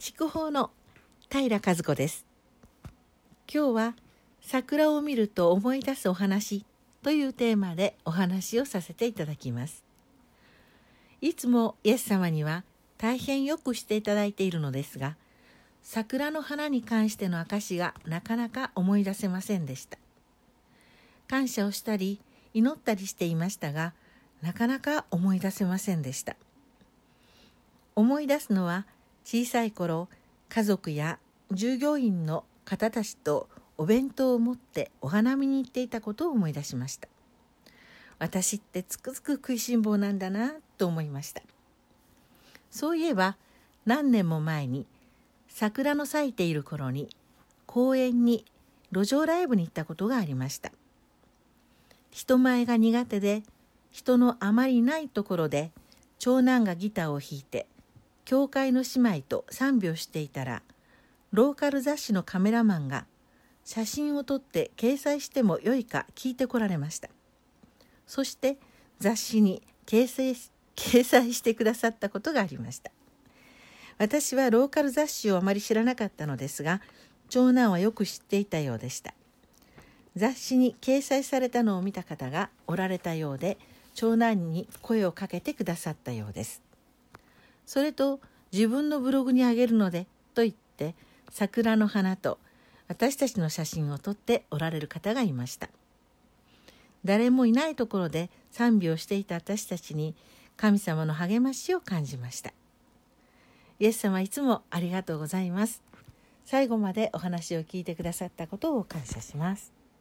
筑豊の平和子です。今日は桜を見ると思い出すお話というテーマでお話をさせていただきます。いつもイエス様には大変よくしていただいているのですが、桜の花に関しての証がなかなか思い出せませんでした。感謝をしたり祈ったりしていましたが、なかなか思い出せませんでした。思い出すのは小さい頃、家族や従業員の方たちとお弁当を持ってお花見に行っていたことを思い出しました。私ってつくづく食いしん坊なんだなと思いました。そういえば何年も前に桜の咲いている頃に公園に路上ライブに行ったことがありました。人前が苦手で人のあまりないところで長男がギターを弾いて教会の姉妹と賛美をしていたら、ローカル雑誌のカメラマンが写真を撮って掲載してもよいか聞いてこられました。そして雑誌に掲載してくださったことがありました。私はローカル雑誌をあまり知らなかったのですが、長男はよく知っていたようでした。雑誌に掲載されたのを見た方がおられたようで、長男に声をかけてくださったようです。それと自分のブログにあげるのでと言って桜の花と私たちの写真を撮っておられる方がいました。誰もいないところで賛美をしていた私たちに神様の励ましを感じました。イエス様いつもありがとうございます。最後までお話を聞いてくださったことを感謝します。